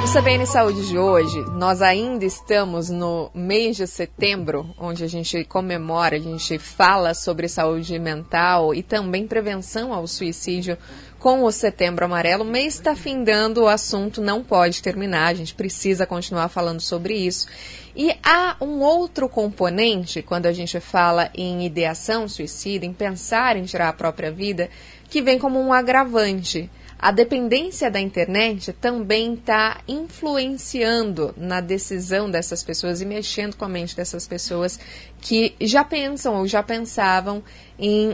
CBN Saúde de hoje, nós ainda estamos no mês de setembro, onde a gente comemora, a gente fala sobre saúde mental e também prevenção ao suicídio com o Setembro Amarelo. O mês está findando, o assunto não pode terminar, a gente precisa continuar falando sobre isso. E há um outro componente, quando a gente fala em ideação suicida, em pensar em tirar a própria vida, que vem como um agravante. A dependência da internet também está influenciando na decisão dessas pessoas e mexendo com a mente dessas pessoas que já pensam ou já pensavam em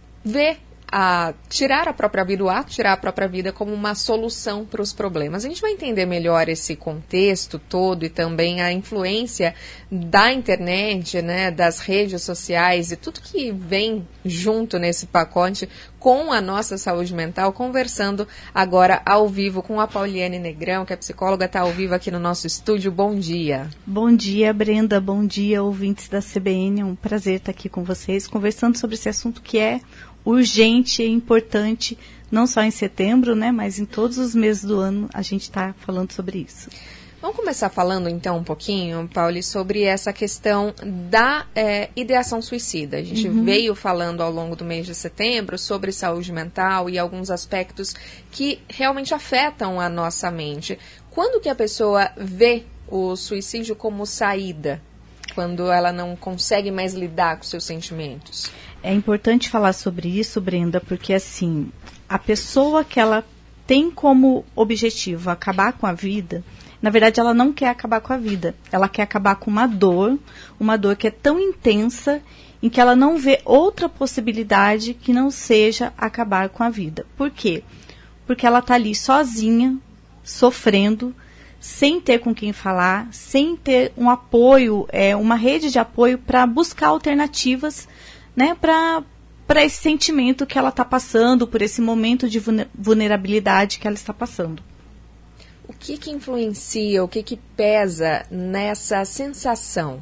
tirar a própria vida, o ato de tirar a própria vida como uma solução para os problemas. A gente vai entender melhor esse contexto todo e também a influência da internet, né, das redes sociais e tudo que vem junto nesse pacote com a nossa saúde mental, conversando agora ao vivo com a Pauliane Negrão, que é psicóloga, está ao vivo aqui no nosso estúdio. Bom dia. Bom dia, Brenda. Bom dia, ouvintes da CBN. É um prazer estar aqui com vocês, conversando sobre esse assunto que é urgente e importante, não só em setembro, né, mas em todos os meses do ano a gente está falando sobre isso. Vamos começar falando então um pouquinho, Pauli, sobre essa questão da ideação suicida. A gente veio falando ao longo do mês de setembro sobre saúde mental e alguns aspectos que realmente afetam a nossa mente. Quando que a pessoa vê o suicídio como saída? Quando ela não consegue mais lidar com seus sentimentos? É importante falar sobre isso, Brenda, porque assim, a pessoa que ela tem como objetivo acabar com a vida, na verdade ela não quer acabar com a vida, ela quer acabar com uma dor que é tão intensa em que ela não vê outra possibilidade que não seja acabar com a vida. Por quê? Porque ela está ali sozinha, sofrendo, sem ter com quem falar, sem ter um apoio, uma rede de apoio para buscar alternativas, né, para esse sentimento que ela está passando, por esse momento de vulnerabilidade que ela está passando. O que influencia, o que pesa nessa sensação?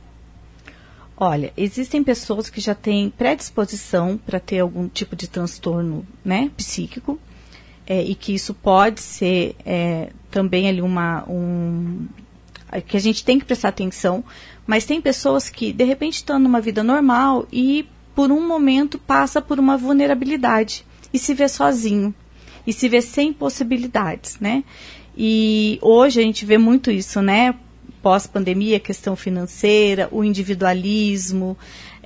Olha, existem pessoas que já têm predisposição para ter algum tipo de transtorno, né, psíquico, e que isso pode ser também ali que a gente tem que prestar atenção, mas tem pessoas que de repente estão numa vida normal e por um momento passa por uma vulnerabilidade e se vê sozinho, e se vê sem possibilidades, né? E hoje a gente vê muito isso, né? Pós-pandemia, questão financeira, o individualismo,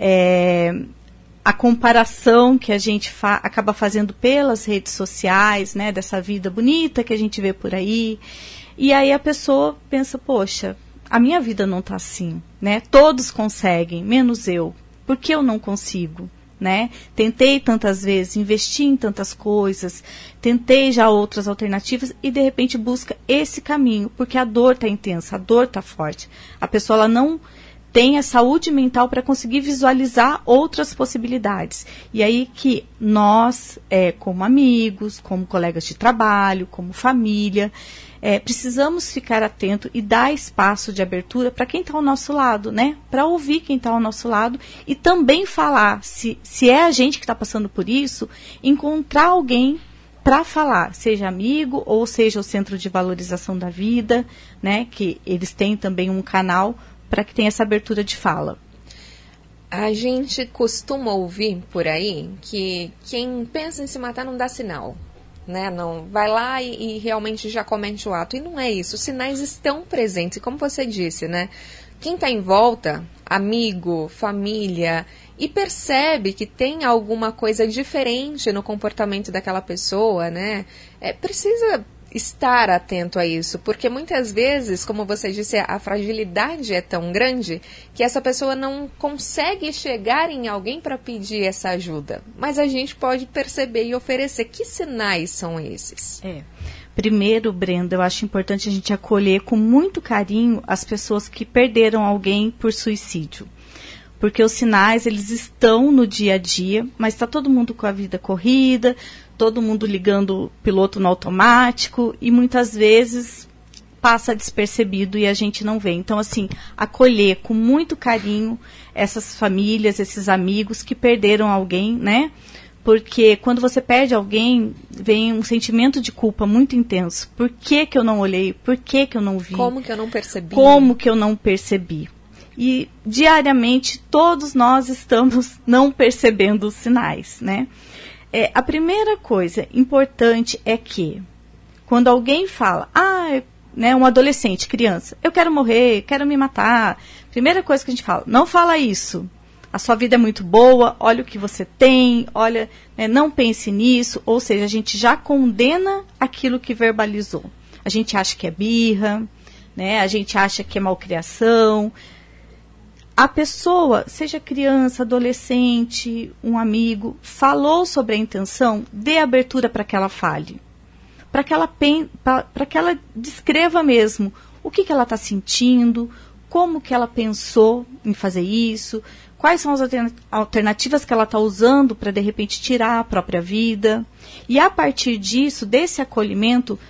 a comparação que a gente acaba fazendo pelas redes sociais, né? Dessa vida bonita que a gente vê por aí. E aí a pessoa pensa, poxa, a minha vida não está assim, né? Todos conseguem, menos eu. Por que eu não consigo, né? Tentei tantas vezes, investi em tantas coisas, tentei já outras alternativas e de repente busca esse caminho, porque a dor está intensa, a dor está forte. A pessoa ela não tem a saúde mental para conseguir visualizar outras possibilidades. E aí que nós, como amigos, como colegas de trabalho, como família, precisamos ficar atento e dar espaço de abertura para quem está ao nosso lado, né? Para ouvir quem está ao nosso lado e também falar, se é a gente que está passando por isso, encontrar alguém para falar, seja amigo ou seja o Centro de Valorização da Vida, né? Que eles têm também um canal para que tenha essa abertura de fala. A gente costuma ouvir por aí que quem pensa em se matar não dá sinal, né? Não vai lá e realmente já comete o ato. E não é isso. Os sinais estão presentes. E como você disse, né? Quem está em volta, amigo, família, e percebe que tem alguma coisa diferente no comportamento daquela pessoa, né? Precisa estar atento a isso, porque muitas vezes, como você disse, a fragilidade é tão grande que essa pessoa não consegue chegar em alguém para pedir essa ajuda. Mas a gente pode perceber e oferecer. Que sinais são esses? Primeiro, Brenda, eu acho importante a gente acolher com muito carinho as pessoas que perderam alguém por suicídio. Porque os sinais, eles estão no dia a dia, mas está todo mundo com a vida corrida, todo mundo ligando o piloto no automático e muitas vezes passa despercebido e a gente não vê. Então, assim, acolher com muito carinho essas famílias, esses amigos que perderam alguém, né, Porque quando você perde alguém, vem um sentimento de culpa muito intenso. Por que que eu não olhei? Por que que eu não vi? Como que eu não percebi? Como que eu não percebi? E diariamente todos nós estamos não percebendo os sinais, né? A primeira coisa importante é que quando alguém fala, né, um adolescente, criança, eu quero morrer, quero me matar. Primeira coisa que a gente fala, não fala isso. A sua vida é muito boa, olha o que você tem, olha, né, não pense nisso. Ou seja, a gente já condena aquilo que verbalizou. A gente acha que é birra, né, a gente acha que é malcriação. A pessoa, seja criança, adolescente, um amigo, falou sobre a intenção, dê abertura para que ela fale. Para que ela descreva mesmo o que ela está sentindo, como que ela pensou em fazer isso, quais são as alternativas que ela está usando para, de repente, tirar a própria vida. E, a partir disso, desse acolhimento,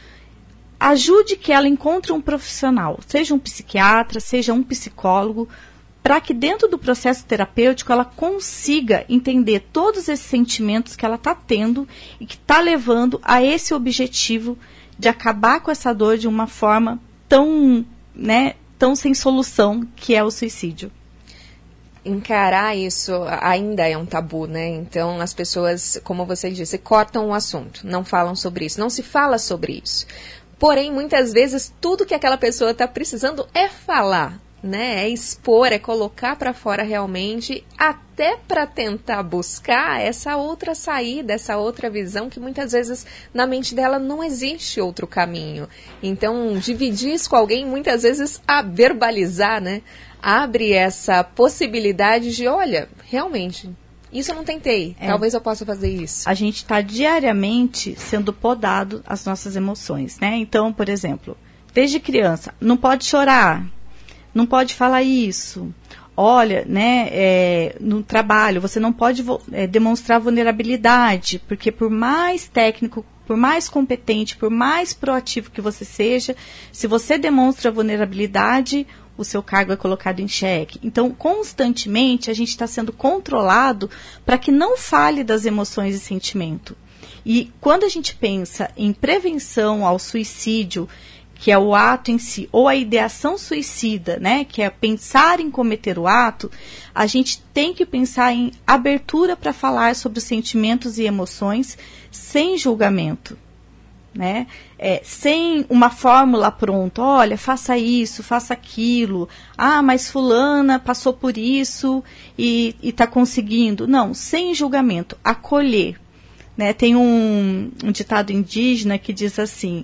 ajude que ela encontre um profissional, seja um psiquiatra, seja um psicólogo, para que dentro do processo terapêutico ela consiga entender todos esses sentimentos que ela está tendo e que está levando a esse objetivo de acabar com essa dor de uma forma tão, né, tão sem solução, que é o suicídio. Encarar isso ainda é um tabu, né? Então as pessoas, como você disse, cortam o assunto, não falam sobre isso, não se fala sobre isso. Porém, muitas vezes, tudo que aquela pessoa está precisando é falar, né? É expor, é colocar para fora realmente, até para tentar buscar essa outra saída, essa outra visão, que muitas vezes na mente dela não existe outro caminho. Então, dividir isso com alguém, muitas vezes, a verbalizar, né? Abre essa possibilidade de, olha, realmente, isso eu não tentei, talvez eu possa fazer isso. A gente está diariamente sendo podado as nossas emoções, né? Então, por exemplo, desde criança, não pode chorar, não pode falar isso. Olha, né, no trabalho, você não pode demonstrar vulnerabilidade, porque por mais técnico, por mais competente, por mais proativo que você seja, se você demonstra vulnerabilidade, o seu cargo é colocado em xeque. Então, constantemente, a gente está sendo controlado para que não fale das emoções e sentimento. E quando a gente pensa em prevenção ao suicídio, que é o ato em si, ou a ideação suicida, né, que é pensar em cometer o ato, a gente tem que pensar em abertura para falar sobre os sentimentos e emoções sem julgamento. Né? Sem uma fórmula pronta, olha, faça isso, faça aquilo, mas fulana passou por isso e está conseguindo. Não, sem julgamento, acolher. Né? Tem um ditado indígena que diz assim,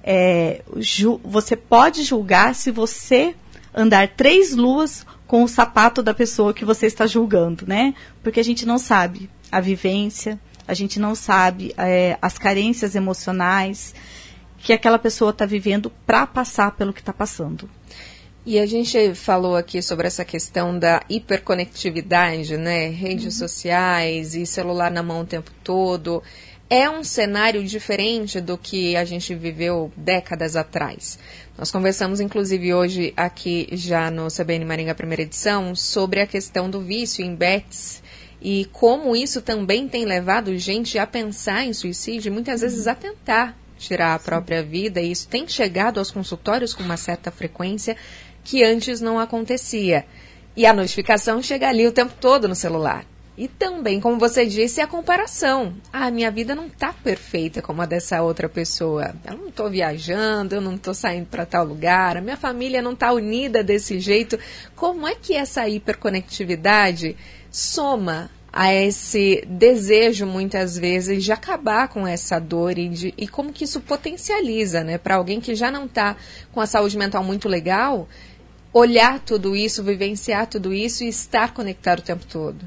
você pode julgar se você andar 3 luas com o sapato da pessoa que você está julgando, né? Porque a gente não sabe a vivência, a gente não sabe as carências emocionais que aquela pessoa está vivendo para passar pelo que está passando. E a gente falou aqui sobre essa questão da hiperconectividade, né? Redes sociais e celular na mão o tempo todo. É um cenário diferente do que a gente viveu décadas atrás. Nós conversamos, inclusive, hoje aqui já no CBN Maringá Primeira Edição sobre a questão do vício em bets e como isso também tem levado gente a pensar em suicídio e muitas vezes a tentar tirar a própria vida. E isso tem chegado aos consultórios com uma certa frequência que antes não acontecia. E a notificação chega ali o tempo todo no celular. E também, como você disse, a comparação. Minha vida não está perfeita como a dessa outra pessoa. Eu não estou viajando, eu não estou saindo para tal lugar, a minha família não está unida desse jeito. Como é que essa hiperconectividade soma a esse desejo, muitas vezes, de acabar com essa dor e como que isso potencializa, né? Para alguém que já não está com a saúde mental muito legal, olhar tudo isso, vivenciar tudo isso e estar conectado o tempo todo.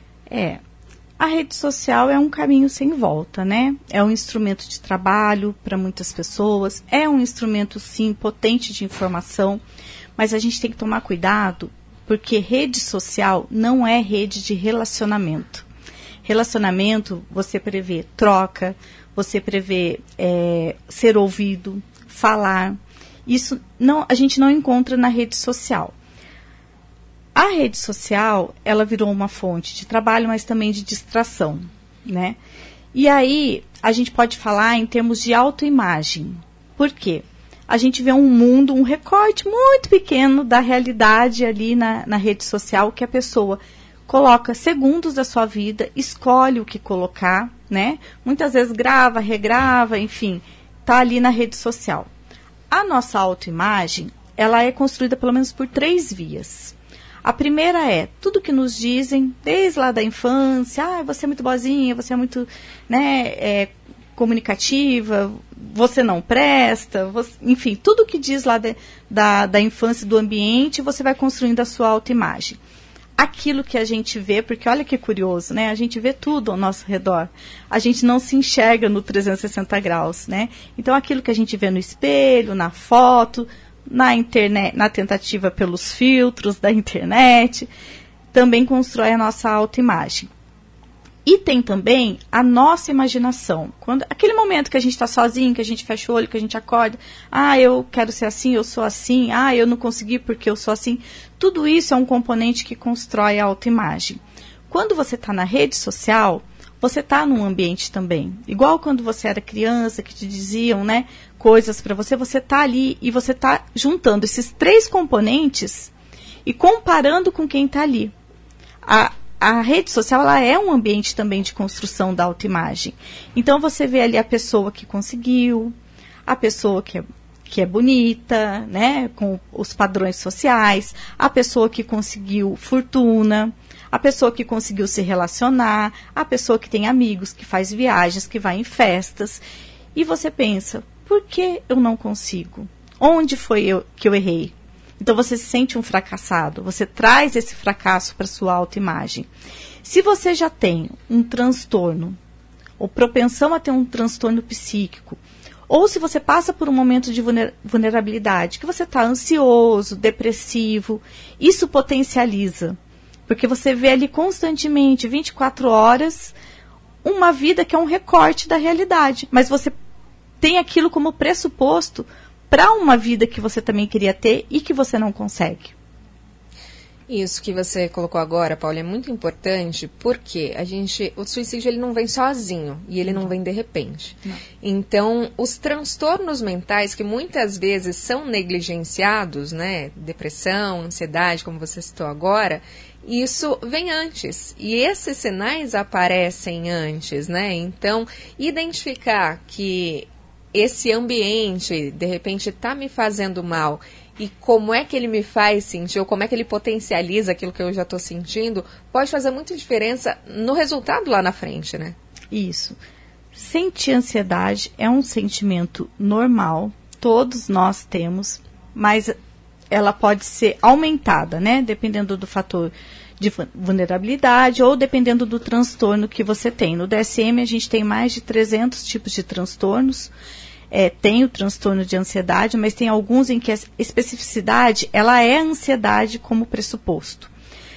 A rede social é um caminho sem volta, né? É um instrumento de trabalho para muitas pessoas, é um instrumento, sim, potente de informação, mas a gente tem que tomar cuidado, porque rede social não é rede de relacionamento. Relacionamento, você prevê troca, você prevê ser ouvido, falar. Isso a gente não encontra na rede social. A rede social, ela virou uma fonte de trabalho, mas também de distração. né? E aí, a gente pode falar em termos de autoimagem. Por quê? A gente vê um mundo, um recorte muito pequeno da realidade ali na rede social, que a pessoa coloca segundos da sua vida, escolhe o que colocar, né? Muitas vezes grava, regrava, enfim, tá ali na rede social. A nossa autoimagem, ela é construída pelo menos por 3 vias. A primeira é tudo que nos dizem, desde lá da infância, você é muito boazinha, você é muito, né, comunicativa, você não presta, enfim, tudo que diz lá da infância, do ambiente, você vai construindo a sua autoimagem. Aquilo que a gente vê, porque olha que curioso, né? A gente vê tudo ao nosso redor. A gente não se enxerga no 360 graus, né? Então, aquilo que a gente vê no espelho, na foto, na internet, na tentativa pelos filtros da internet, também constrói a nossa autoimagem. E tem também a nossa imaginação. Aquele momento que a gente está sozinho, que a gente fecha o olho, que a gente acorda, eu quero ser assim, eu sou assim, eu não consegui porque eu sou assim. Tudo isso é um componente que constrói a autoimagem. Quando você está na rede social, você está num ambiente também. Igual quando você era criança, que te diziam, né, coisas para você está ali e você está juntando esses 3 componentes e comparando com quem está ali. A rede social, ela é um ambiente também de construção da autoimagem. Então, você vê ali a pessoa que conseguiu, a pessoa que é bonita, né, com os padrões sociais, a pessoa que conseguiu fortuna, a pessoa que conseguiu se relacionar, a pessoa que tem amigos, que faz viagens, que vai em festas. E você pensa, por que eu não consigo? Onde foi que eu errei? Então, você se sente um fracassado, você traz esse fracasso para a sua autoimagem. Se você já tem um transtorno, ou propensão a ter um transtorno psíquico, ou se você passa por um momento de vulnerabilidade, que você está ansioso, depressivo, isso potencializa. Porque você vê ali constantemente, 24 horas, uma vida que é um recorte da realidade. Mas você tem aquilo como pressuposto para uma vida que você também queria ter e que você não consegue. Isso que você colocou agora, Paula, é muito importante porque o suicídio ele não vem sozinho e ele não vem de repente. Não. Então, os transtornos mentais que muitas vezes são negligenciados, né, depressão, ansiedade, como você citou agora, isso vem antes e esses sinais aparecem antes, né? Então, identificar que esse ambiente, de repente, está me fazendo mal e como é que ele me faz sentir, ou como é que ele potencializa aquilo que eu já estou sentindo, pode fazer muita diferença no resultado lá na frente, né? Isso. Sentir ansiedade é um sentimento normal, todos nós temos, mas ela pode ser aumentada, né? Dependendo do fator de vulnerabilidade ou dependendo do transtorno que você tem. No DSM a gente tem mais de 300 tipos de transtornos. Tem o transtorno de ansiedade, mas tem alguns em que a especificidade, ela é a ansiedade como pressuposto.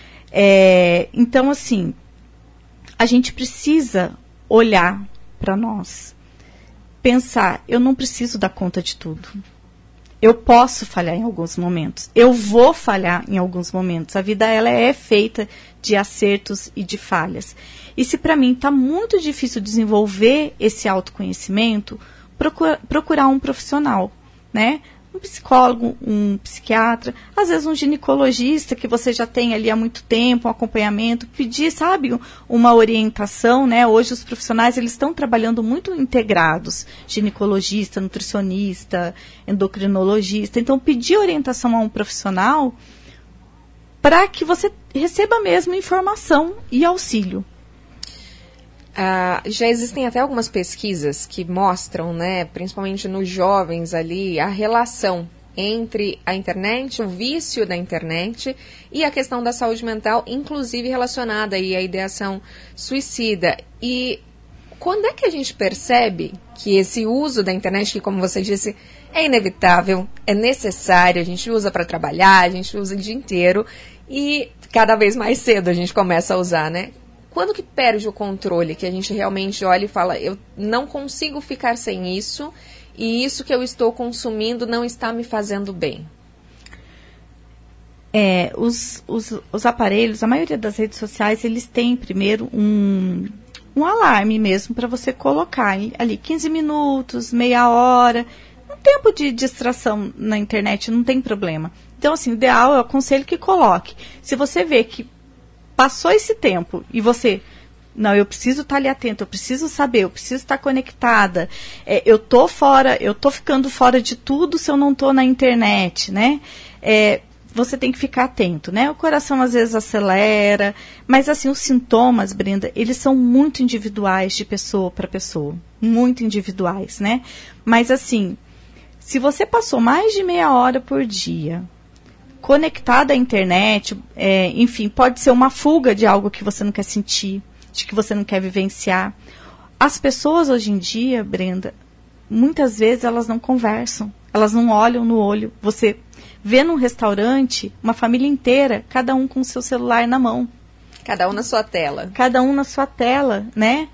Então, assim, a gente precisa olhar para nós, pensar, eu não preciso dar conta de tudo. Eu posso falhar em alguns momentos. Eu vou falhar em alguns momentos. A vida ela é feita de acertos e de falhas. E se para mim está muito difícil desenvolver esse autoconhecimento, procurar um profissional, né? Um psicólogo, um psiquiatra, às vezes um ginecologista que você já tem ali há muito tempo, um acompanhamento, pedir, sabe, uma orientação, né? Hoje os profissionais, eles estão trabalhando muito integrados, ginecologista, nutricionista, endocrinologista, então pedir orientação a um profissional para que você receba mesmo informação e auxílio. Já existem até algumas pesquisas que mostram, né, principalmente nos jovens ali, a relação entre a internet, o vício da internet e a questão da saúde mental, inclusive relacionada aí à ideação suicida. E quando é que a gente percebe que esse uso da internet, que como você disse, é inevitável, é necessário, a gente usa para trabalhar, a gente usa o dia inteiro e cada vez mais cedo a gente começa a usar, né? Quando que perde o controle, que a gente realmente olha e fala, eu não consigo ficar sem isso, e isso que eu estou consumindo não está me fazendo bem? Os aparelhos, a maioria das redes sociais, eles têm primeiro um alarme mesmo para você colocar ali 15 minutos, meia hora, um tempo de distração na internet, não tem problema. Então, assim, o ideal, eu aconselho que coloque. Se você vê que passou esse tempo e você, não, eu preciso estar ali atento, eu preciso saber, eu preciso estar conectada, eu tô ficando fora de tudo se eu não tô na internet, né? Você tem que ficar atento, né? O coração às vezes acelera, mas assim, os sintomas, Brenda, eles são muito individuais de pessoa para pessoa, muito individuais, né? Mas assim, se você passou mais de meia hora por dia conectada à internet, enfim, pode ser uma fuga de algo que você não quer sentir, de que você não quer vivenciar. As pessoas hoje em dia, Brenda, muitas vezes elas não conversam, elas não olham no olho. Você vê num restaurante uma família inteira, cada um com o seu celular na mão. Cada um na sua tela. Cada um na sua tela, né?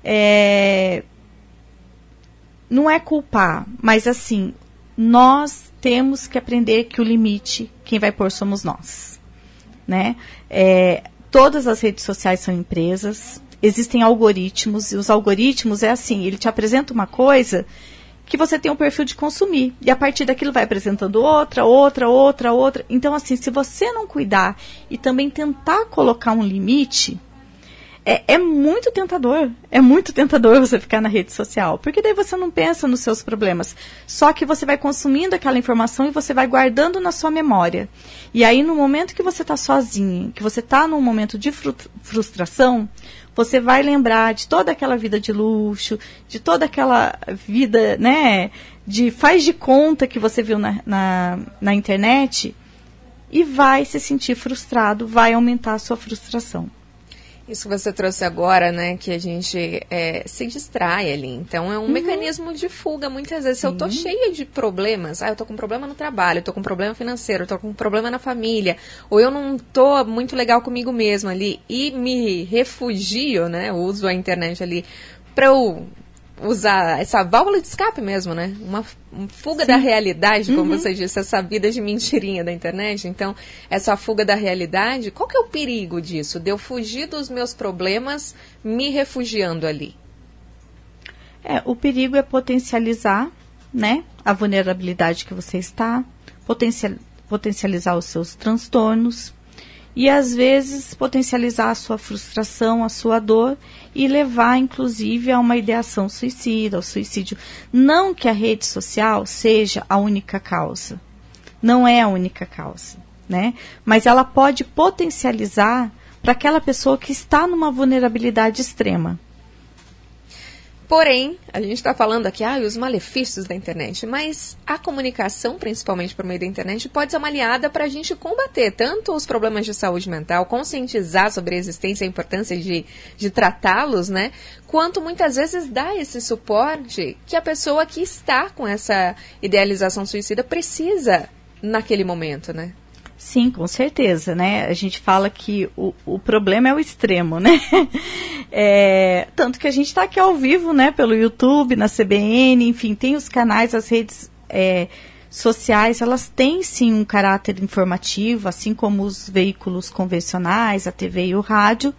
Não é culpar, mas assim, nós temos que aprender que o limite, quem vai pôr somos nós, né? Todas as redes sociais são empresas, existem algoritmos, e os algoritmos é assim, ele te apresenta uma coisa que você tem um perfil de consumir, e a partir daquilo vai apresentando outra. Então, assim, se você não cuidar e também tentar colocar um limite, é muito tentador você ficar na rede social, porque daí você não pensa nos seus problemas, só que você vai consumindo aquela informação e você vai guardando na sua memória. E aí, no momento que você está sozinho, que você está num momento de frustração, você vai lembrar de toda aquela vida de luxo, de toda aquela vida, né, de faz de conta que você viu na internet, e vai se sentir frustrado, vai aumentar a sua frustração. Isso que você trouxe agora, né, que a gente se distrai ali. Então, é um mecanismo de fuga, muitas vezes. Se eu tô cheia de problemas, eu tô com problema no trabalho, eu tô com problema financeiro, eu tô com problema na família, ou eu não tô muito legal comigo mesma ali, e me refugio, né, eu uso a internet ali para eu usar essa válvula de escape mesmo, né? Uma fuga da realidade, como você disse, essa vida de mentirinha da internet. Então, essa fuga da realidade, qual que é o perigo disso? De eu fugir dos meus problemas me refugiando ali? O perigo é potencializar, né, a vulnerabilidade que você está, potencializar os seus transtornos, e às vezes potencializar a sua frustração, a sua dor, e levar inclusive a uma ideação suicida, ao suicídio. Não que a rede social seja a única causa, não é a única causa, né? Mas ela pode potencializar para aquela pessoa que está numa vulnerabilidade extrema. Porém, a gente está falando aqui, os malefícios da internet, mas a comunicação, principalmente por meio da internet, pode ser uma aliada para a gente combater tanto os problemas de saúde mental, conscientizar sobre a existência e a importância de tratá-los, né? Quanto muitas vezes dar esse suporte que a pessoa que está com essa idealização suicida precisa naquele momento, né? Sim, com certeza, né? A gente fala que o problema é o extremo, né? Tanto que a gente está aqui ao vivo, né? Pelo YouTube, na CBN, enfim, tem os canais, as redes sociais, elas têm sim um caráter informativo, assim como os veículos convencionais, a TV e o rádio.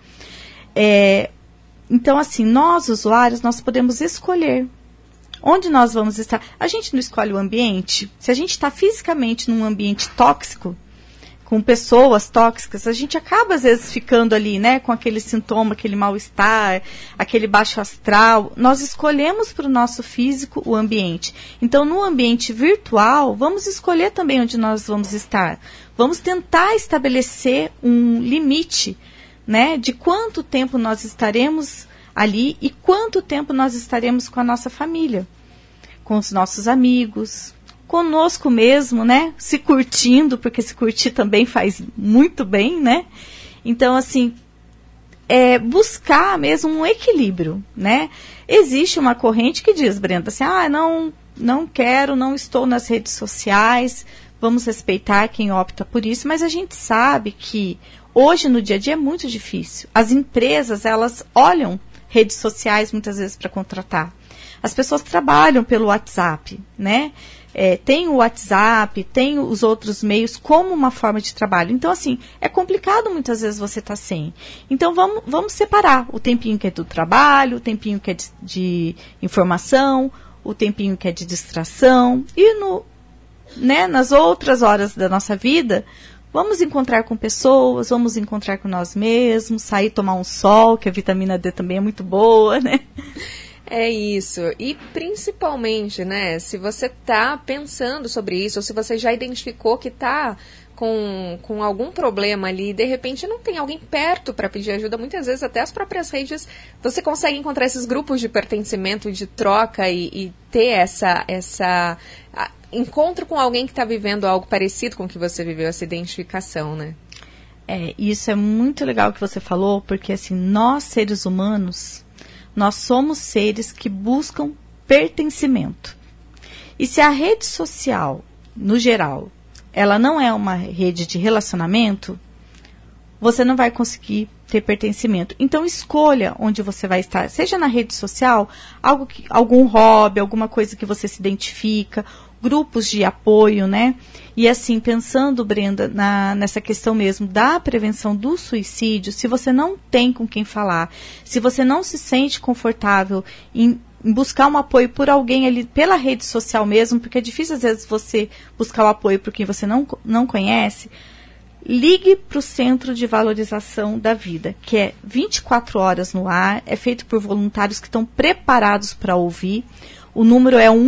Então, assim, nós, usuários, nós podemos escolher onde nós vamos estar. A gente não escolhe o ambiente. Se a gente está fisicamente num ambiente tóxico, com pessoas tóxicas, a gente acaba, às vezes, ficando ali, né, com aquele sintoma, aquele mal-estar, aquele baixo astral. Nós escolhemos para o nosso físico o ambiente. Então, no ambiente virtual, vamos escolher também onde nós vamos estar. Vamos tentar estabelecer um limite, né, de quanto tempo nós estaremos ali e quanto tempo nós estaremos com a nossa família, com os nossos amigos, conosco mesmo, né? Se curtindo, porque se curtir também faz muito bem, né? Então, assim, buscar mesmo um equilíbrio, né? Existe uma corrente que diz, Brenda, assim, não quero, não estou nas redes sociais, vamos respeitar quem opta por isso, mas a gente sabe que hoje, no dia a dia, é muito difícil. As empresas, elas olham redes sociais muitas vezes para contratar. As pessoas trabalham pelo WhatsApp, né? tem o WhatsApp, tem os outros meios como uma forma de trabalho. Então, assim, é complicado muitas vezes você estar sem. Então, vamos separar o tempinho que é do trabalho, o tempinho que é de informação, o tempinho que é de distração. E nas outras horas da nossa vida, vamos encontrar com pessoas, vamos encontrar com nós mesmos, sair tomar um sol, que a vitamina D também é muito boa, né? É isso. E principalmente, né, se você está pensando sobre isso, ou se você já identificou que está com algum problema ali, de repente não tem alguém perto para pedir ajuda, muitas vezes até as próprias redes, você consegue encontrar esses grupos de pertencimento, de troca e ter essa encontro com alguém que está vivendo algo parecido com o que você viveu, essa identificação, né? Isso é muito legal que você falou, porque assim, nós seres humanos, nós somos seres que buscam pertencimento. E se a rede social, no geral, ela não é uma rede de relacionamento, você não vai conseguir ter pertencimento. Então, escolha onde você vai estar. Seja na rede social, algum hobby, alguma coisa que você se identifica, grupos de apoio, né? E assim, pensando, Brenda, nessa questão mesmo da prevenção do suicídio, se você não tem com quem falar, se você não se sente confortável em buscar um apoio por alguém ali, pela rede social mesmo, porque é difícil às vezes você buscar o apoio por quem você não conhece, ligue para o Centro de Valorização da Vida, que é 24 horas no ar, é feito por voluntários que estão preparados para ouvir. O número é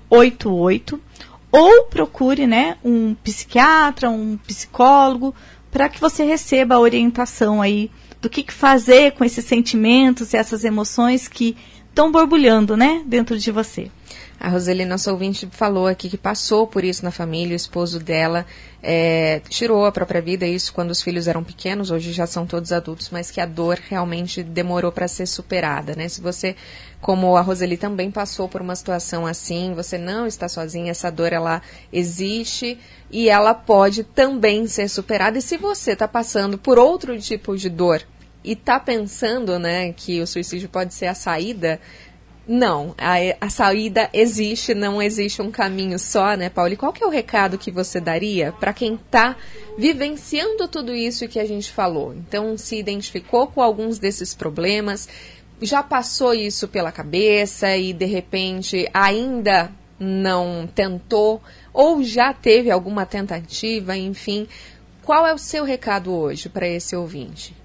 188, ou procure, né, um psiquiatra, um psicólogo, para que você receba a orientação aí do que fazer com esses sentimentos e essas emoções que estão borbulhando, né, dentro de você. A Roseli, nossa ouvinte, falou aqui que passou por isso na família, o esposo dela tirou a própria vida, isso quando os filhos eram pequenos, hoje já são todos adultos, mas que a dor realmente demorou para ser superada, né? Se você, como a Roseli também passou por uma situação assim, você não está sozinha, essa dor ela existe e ela pode também ser superada. E se você está passando por outro tipo de dor e está pensando, né, que o suicídio pode ser a saída, não, a saída existe, não existe um caminho só, né, Paulo? E qual que é o recado que você daria para quem está vivenciando tudo isso que a gente falou? Então, se identificou com alguns desses problemas, já passou isso pela cabeça e, de repente, ainda não tentou ou já teve alguma tentativa, enfim. Qual é o seu recado hoje para esse ouvinte?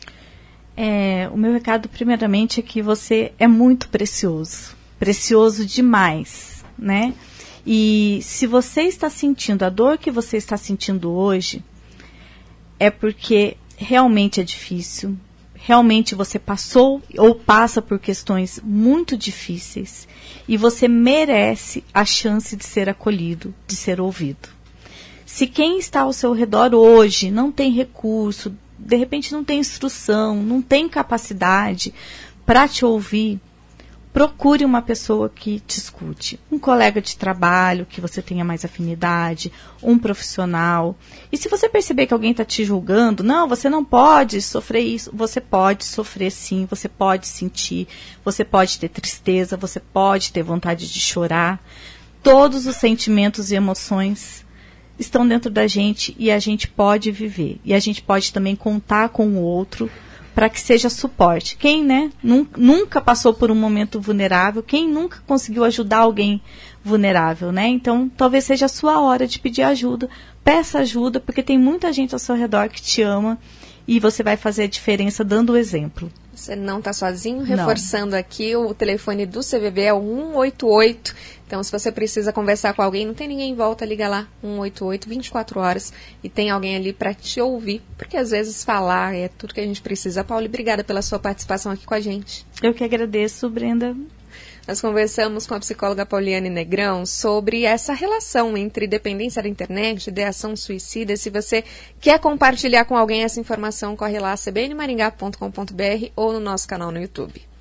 O meu recado, primeiramente, é que você é muito precioso. Precioso demais, né? E se você está sentindo a dor que você está sentindo hoje, é porque realmente é difícil. Realmente você passou ou passa por questões muito difíceis. E você merece a chance de ser acolhido, de ser ouvido. Se quem está ao seu redor hoje não tem recurso, de repente não tem instrução, não tem capacidade para te ouvir, procure uma pessoa que te escute. Um colega de trabalho que você tenha mais afinidade, um profissional. E se você perceber que alguém está te julgando, não, você não pode sofrer isso. Você pode sofrer sim, você pode sentir, você pode ter tristeza, você pode ter vontade de chorar. Todos os sentimentos e emoções estão dentro da gente e a gente pode viver. E a gente pode também contar com o outro para que seja suporte. Quem, né, nunca passou por um momento vulnerável, quem nunca conseguiu ajudar alguém vulnerável, né? Então, talvez seja a sua hora de pedir ajuda. Peça ajuda, porque tem muita gente ao seu redor que te ama e você vai fazer a diferença dando o exemplo. Você não está sozinho, reforçando aqui, o telefone do CVV é o 188. Então, se você precisa conversar com alguém, não tem ninguém em volta, liga lá, 188, 24 horas, e tem alguém ali para te ouvir, porque às vezes falar é tudo que a gente precisa. Paulo, obrigada pela sua participação aqui com a gente. Eu que agradeço, Brenda. Nós conversamos com a psicóloga Pauliane Negrão sobre essa relação entre dependência da internet, ideação suicida. Se você quer compartilhar com alguém essa informação, corre lá, cbnmaringá.com.br ou no nosso canal no YouTube.